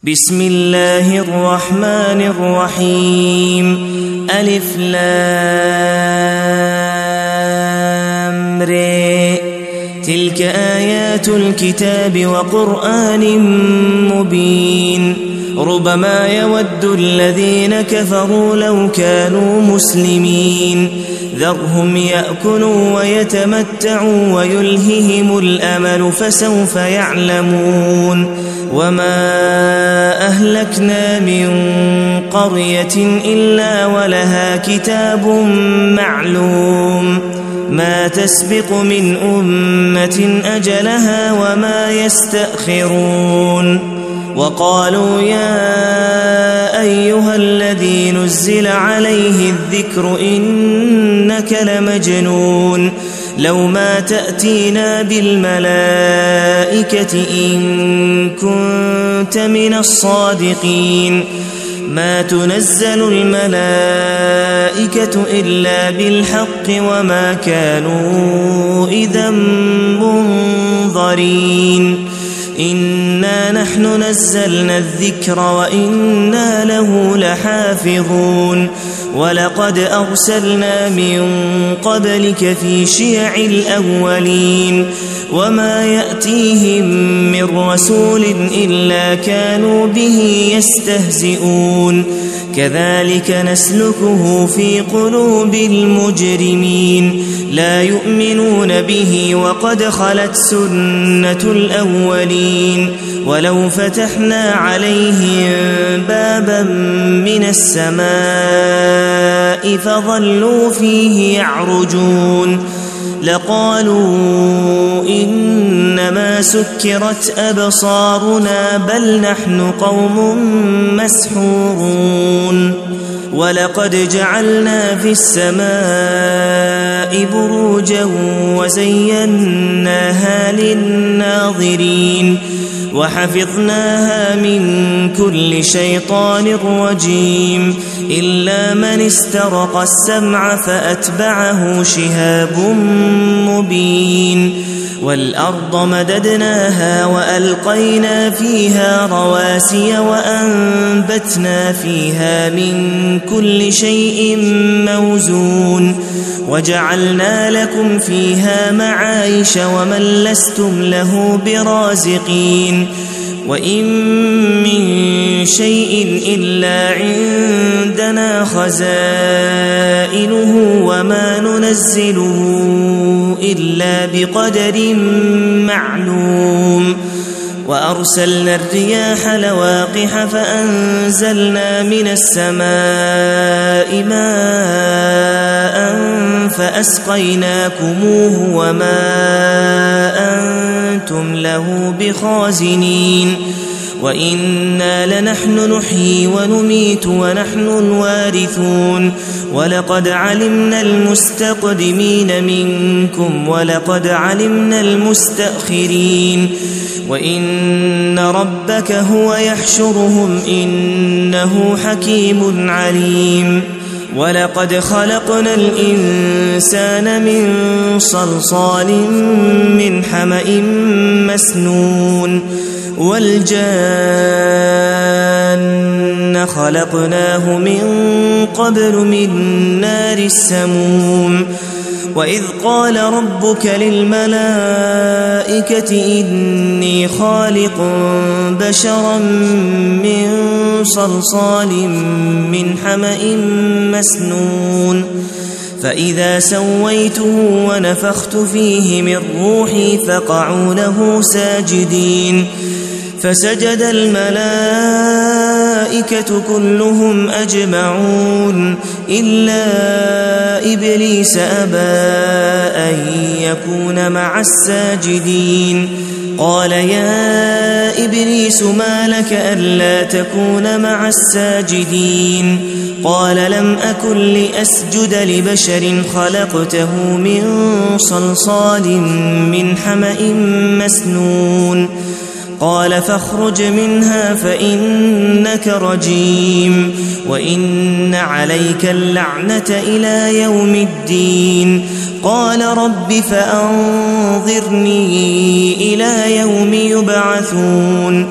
بسم الله الرحمن الرحيم ألف لام ر تلك آيات الكتاب وقرآن مبين ربما يود الذين كفروا لو كانوا مسلمين ذرهم يأكلوا ويتمتعوا ويلههم الأمل فسوف يعلمون وما أهلكنا من قرية إلا ولها كتاب معلوم ما تسبق من أمة أجلها وما يستأخرون وقالوا يا أيها الذي نزل عليه الذكر إنك لمجنون لو ما تأتينا بالملائكة إن كنت من الصادقين ما تنزل الملائكة إلا بالحق وما كانوا إذا منظرين إنا نحن نزلنا الذكر وإنا له لحافظون ولقد أرسلنا من قبلك في شيع الأولين وما يأتيهم من رسول إلا كانوا به يستهزئون كذلك نسلكه في قلوب المجرمين لا يؤمنون به وقد خلت سنة الأولين ولو فتحنا عليهم بابا من السماء فظلوا فيه يعرجون لقالوا إنما سكرت أبصارنا بل نحن قوم مسحورون ولقد جعلنا في السماء بروجا وزيناها للناظرين وحفظناها من كل شيطان رجيم إلا من استرق السمع فأتبعه شهاب مبين والأرض مددناها وألقينا فيها رواسي وأنبتنا فيها من كل شيء موزون وجعلنا لكم فيها معايش ومن لستم له برازقين وإن من شيء إلا عندنا خزائنه وما ننزله إلا بقدر معلوم وأرسلنا الرياح لواقح فأنزلنا من السماء ماء فأسقيناكموه وما أنتم له بخازنين وإنا لنحن نحيي ونميت ونحن الوارثون ولقد علمنا المستقدمين منكم ولقد علمنا المستأخرين وإن ربك هو يحشرهم إنه حكيم عليم ولقد خلقنا الإنسان من صلصال من حمأ مسنون والجان خلقناه من قبل من نار السموم وإذ قال ربك للملائكة إني خالق بشرا من صلصال من حمأ مسنون فإذا سويته ونفخت فيه من روحي فقعوا له ساجدين فسجد الملائكة كلهم أجمعون إلا إبليس أبى أن يكون مع الساجدين قال يا إبليس ما لك ألا تكون مع الساجدين قال لم أكن لأسجد لبشر خلقته من صلصال من حمأ مسنون قال فاخرج منها فإنك رجيم وإن عليك اللعنة إلى يوم الدين قال رب فأنظرني إلى يوم يبعثون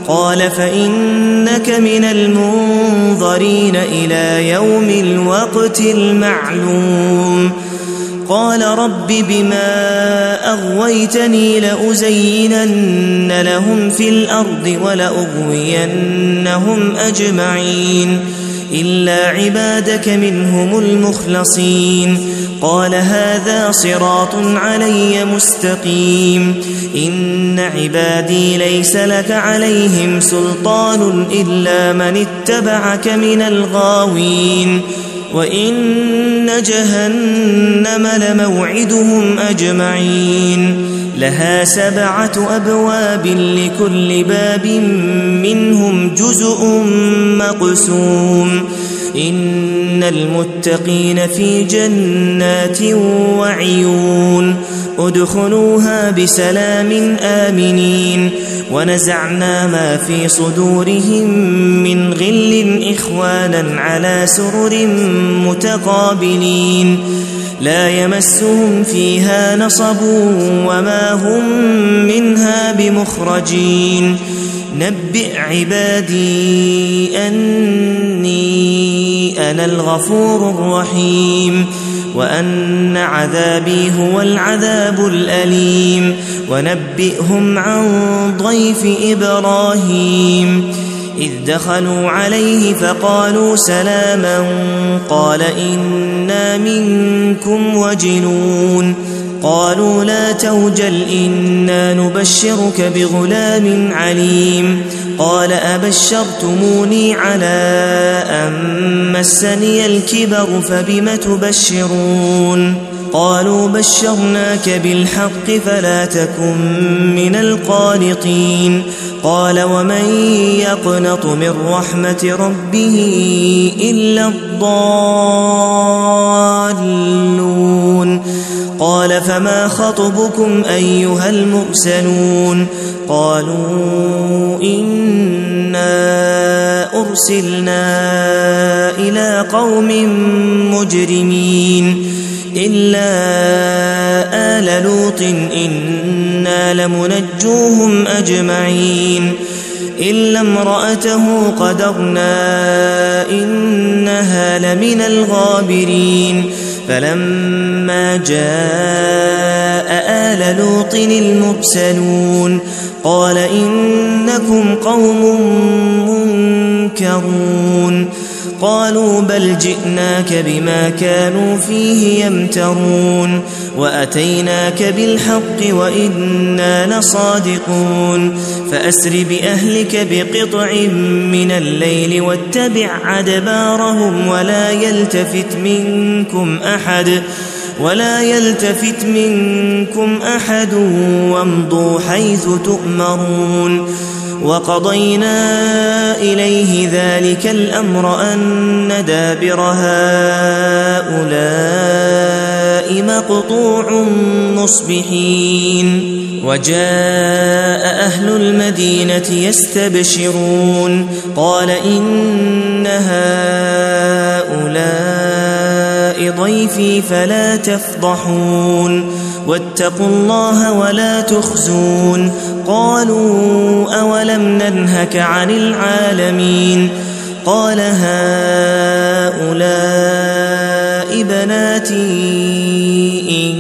قال فإنك من المنظرين إلى يوم الوقت المعلوم قال رب بما أغويتني لأزينن لهم في الأرض ولأغوينهم أجمعين إلا عبادك منهم المخلصين قال هذا صراط علي مستقيم إن عبادي ليس لك عليهم سلطان إلا من اتبعك من الغاوين وإن جهنم لموعدهم أجمعين لها 7 أبواب لكل باب منهم جزء مقسوم إن المتقين في جنات وعيون ادخلوها بسلام آمنين ونزعنا ما في صدورهم من غل إخوانا على سرر متقابلين لا يمسهم فيها نصب وما هم منها بمخرجين نبئ عبادي أني أنا الغفور الرحيم وأن عذابي هو العذاب الأليم ونبئهم عن ضيف إبراهيم إذ دخلوا عليه فقالوا سلاما قال إنا منكم وجلون قالوا لا توجل إنا نبشرك بغلام عليم قال أبشرتموني على أن مسني الكبر فبم تبشرون قالوا بشرناك بالحق فلا تكن من القانطين قال ومن يقنط من رحمة ربه إلا الضالون قال فما خطبكم أيها المرسلون قالوا إنا أرسلنا إلى قوم مجرمين إلا آل لوط إنا لمنجوهم أجمعين إلا امرأته قدرنا إنها لمن الغابرين فلما جاء آل لوط المرسلون قال إنكم قوم منكرون قالوا بل جئناك بما كانوا فيه يمترون وأتيناك بالحق وإنا لصادقون فأسر بأهلك بقطع من الليل واتبع أدبارهم ولا يلتفت منكم أحد وامضوا حيث تؤمرون وقضينا إليه ذلك الأمر أن دابر هؤلاء مقطوع مصبحين وجاء أهل المدينة يستبشرون قال إن هؤلاء ضيفي فلا تفضحون واتقوا الله ولا تخزون قالوا أولم ننهك عن العالمين قال هؤلاء بناتي إن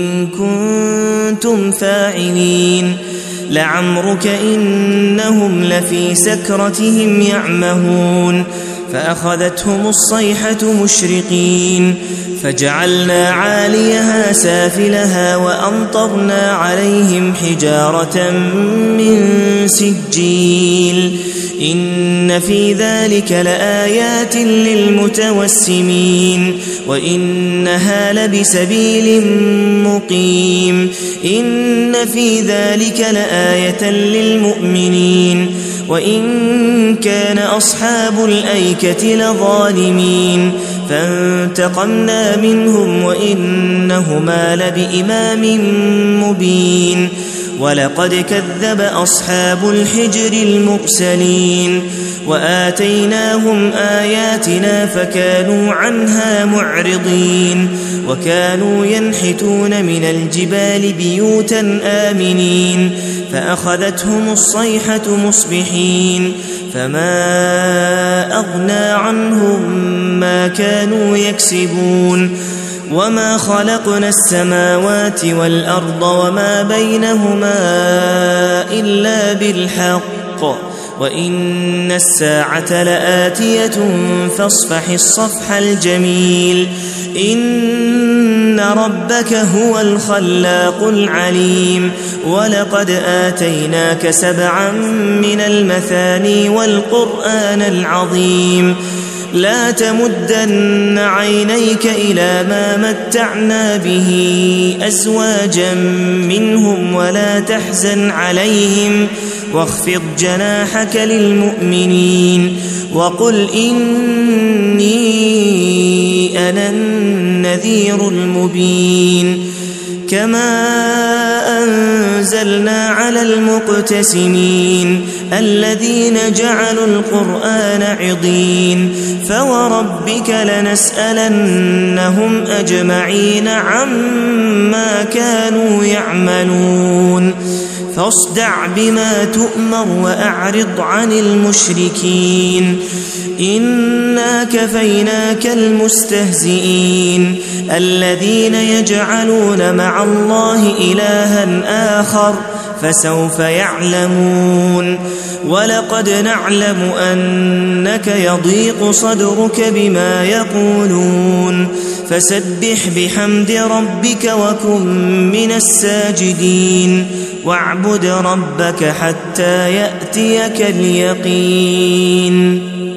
كنتم فاعلين لعمرك إنهم لفي سكرتهم يعمهون فأخذتهم الصيحة مشرقين فجعلنا عاليها سافلها وأمطرنا عليهم حجارة من سجيل إن في ذلك لآيات للمتوسمين وإنها لبسبيل مقيم إن في ذلك لآية للمؤمنين وإن كان أصحاب الأيكة لظالمين فانتقمنا منهم وإنهما لبإمام مبين ولقد كذب أصحاب الحجر المرسلين وآتيناهم آياتنا فكانوا عنها معرضين وكانوا ينحتون من الجبال بيوتا آمنين فأخذتهم الصيحة مصبحين فما أغنى عنهم ما كانوا يكسبون وما خلقنا السماوات والأرض وما بينهما إلا بالحق وإن الساعة لآتية فاصفح الصفح الجميل إن ربك هو الخلاق العليم ولقد آتيناك 7 من المثاني والقرآن العظيم لا تمدن عينيك إلى ما متعنا به أزواجا منهم ولا تحزن عليهم واخفض جناحك للمؤمنين وقل إني أنا النذير المبين كما أنزلنا على المقتسمين الذين جعلوا القرآن عضين فوربك لنسألنهم أجمعين عما كانوا يعملون فاصدع بما تؤمر وأعرض عن المشركين إنا كفيناك المستهزئين الذين يجعلون مع الله إلها آخر فسوف يعلمون ولقد نعلم أنك يضيق صدرك بما يقولون فسبح بحمد ربك وكن من الساجدين واعبد ربك حتى يأتيك اليقين